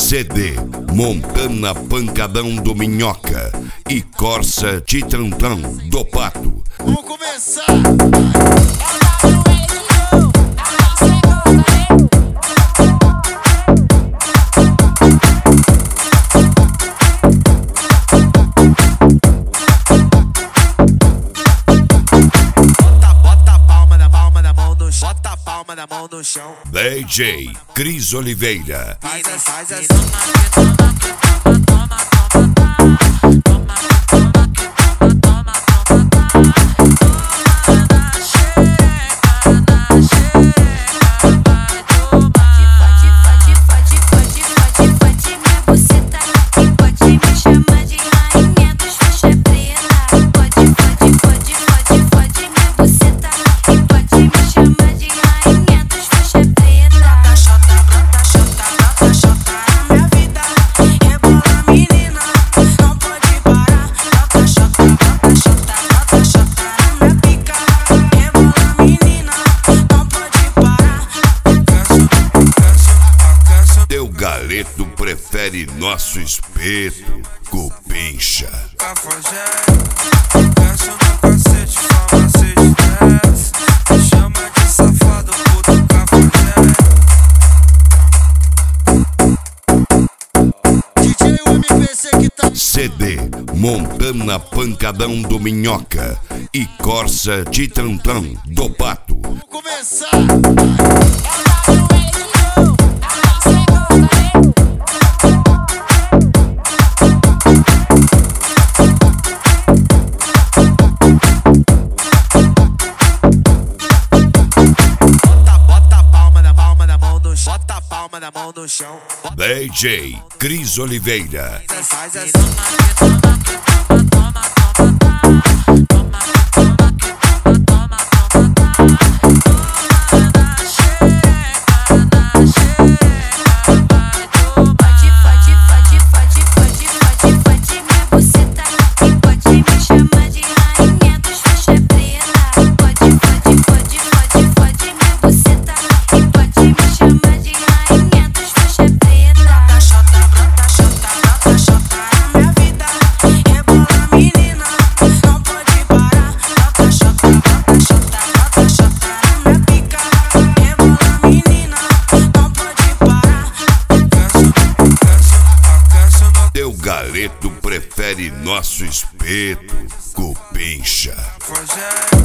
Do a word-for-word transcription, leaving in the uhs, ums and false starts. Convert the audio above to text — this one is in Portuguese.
C D Montana Pancadão do Minhoca e Corsa Titrantão do Pato. Vamos começar! Na mão no chão. D J Cris Oliveira. Faz assim, faz assim. Galeto prefere nosso espeto, cupincha. C D Montana Pancadão do Minhoca e Corsa Titrantão do Pato. Vamos começar! Na mão no chão. D J Cris Oliveira. Faz assim. Galeto prefere nosso espeto, cupincha.